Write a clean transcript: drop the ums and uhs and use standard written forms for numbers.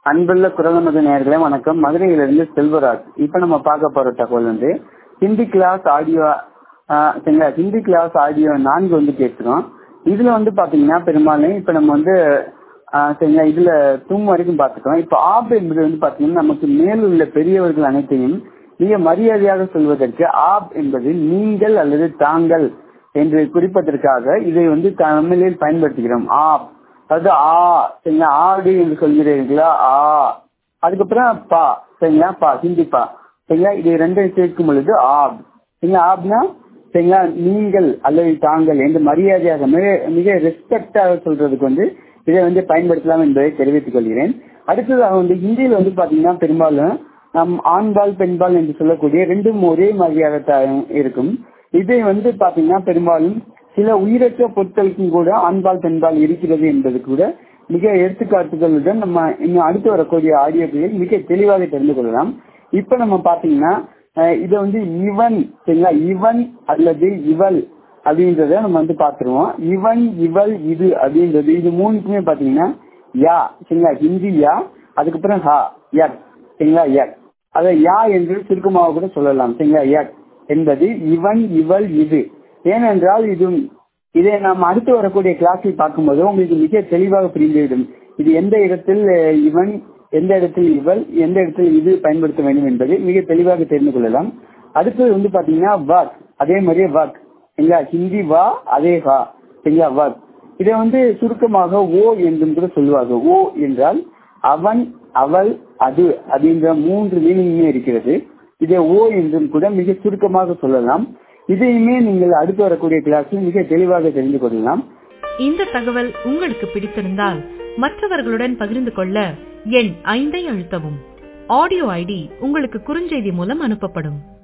அன்புள்ள குரலமது நேயர்களே வணக்கம். மதுரையிலிருந்து செல்வராஜ். இப்ப நம்ம பார்க்க போற தகவல் Hindi class audio Hindi class audio 4 கேட்கிறோம். இதுல பாத்தீங்கன்னா பெரும்பாலும் இப்ப நம்ம சரிங்களா இதுல தூம் வரைக்கும் பாத்துக்கிறோம். இப்ப ஆப் என்பது பாத்தீங்கன்னா நமக்கு மேலுள்ள பெரியவர்கள் அனைத்தையும் மிக மரியாதையாக சொல்வதற்கு ஆப் என்பது நீங்கள் அல்லது தாங்கள் என்று குறிப்பதற்காக இதை தமிழில் பயன்படுத்துகிறோம். ஆப் அதாவது சரிங்களா ஆடு என்று சொல்கிறீர்களா அதுக்கப்புறம் பா சரிங்களா பா ஹிந்தி பா சரிங்களா இது ரெண்டையும் சேர்க்கும் பொழுது ஆப் சரிங்களா ஆப்னா சரிங்களா நீங்கள் அல்லது தாங்கள் என்று மரியாதையாக மிக ரெஸ்பெக்டாக சொல்றதுக்கு இதை பயன்படுத்தலாம் என்பதை தெரிவித்துக் கொள்கிறேன். அடுத்ததாக ஹிந்தியில பாத்தீங்கன்னா பெரும்பாலும் நம் ஆண்பால் பெண்பால் என்று சொல்லக்கூடிய ரெண்டும் ஒரே மாதிரியாக இருக்கும். இதை பாத்தீங்கன்னா பெரும்பாலும் சில உயிரற்ற பொருட்களுக்கும் கூட ஆண்பால் பெண்பால் இருக்கிறது என்பது கூட மிக எடுத்துக்காட்டுகளுடன் நம்ம இன்னும் அடுத்து வரக்கூடிய ஆடியோக்களில் மிக தெளிவாக தெரிந்து கொள்ளலாம். இப்ப நம்ம பாத்தீங்கன்னா இதை இவன் சரிங்களா இவன் அல்லது இவள் அப்படின்றத நம்ம பாத்துருவோம். இவன் இவள் இது அப்படின்றது இது மூணுக்குமே பாத்தீங்கன்னா யா சரிங்களா ஹிந்தி யா அதுக்கப்புறம் ஹா யக் சரிங்களா யக் அதை யா என்று சுருக்கமாக கூட சொல்லலாம் சரிங்களா யக் என்பது இவன் இவள் இது. ஏனென்றால் இதை நாம் அடுத்து வரக்கூடிய கிளாஸில் பார்க்கும்போது உங்களுக்கு மிக தெளிவாக புரிந்துவிடும். இது எந்த இடத்தில் இவன் எந்த இடத்தில் இவள் எந்த இடத்தில் இது பயன்படுத்த வேண்டும் என்பதை மிக தெளிவாக தெரிந்து கொள்ளலாம். அடுத்தது பாத்தீங்கன்னா வாக் அதே மாதிரியே வாக் சரிங்களா ஹிந்தி வா அதே வா சரிங்களா வாக் இதை சுருக்கமாக ஓ என்றும் கூட சொல்லுவாங்க. ஓ என்றால் அவன் அவள் அது அப்படின்ற 3 மீனிங்குமே இருக்கிறது. இதை ஓ என்றும் கூட மிக சுருக்கமாக சொல்லலாம். இதையுமே நீங்கள் அடுத்து வரக்கூடிய கிளாஸில் மிக தெளிவாக தெரிந்து கொள்ளலாம். இந்த தகவல் உங்களுக்கு பிடித்திருந்தால் மற்றவர்களுடன் பகிர்ந்து கொள்ள எண் 5 அழுத்தவும். ஆடியோ ஐடி உங்களுக்கு குறுஞ்செய்தி மூலம் அனுப்பப்படும்.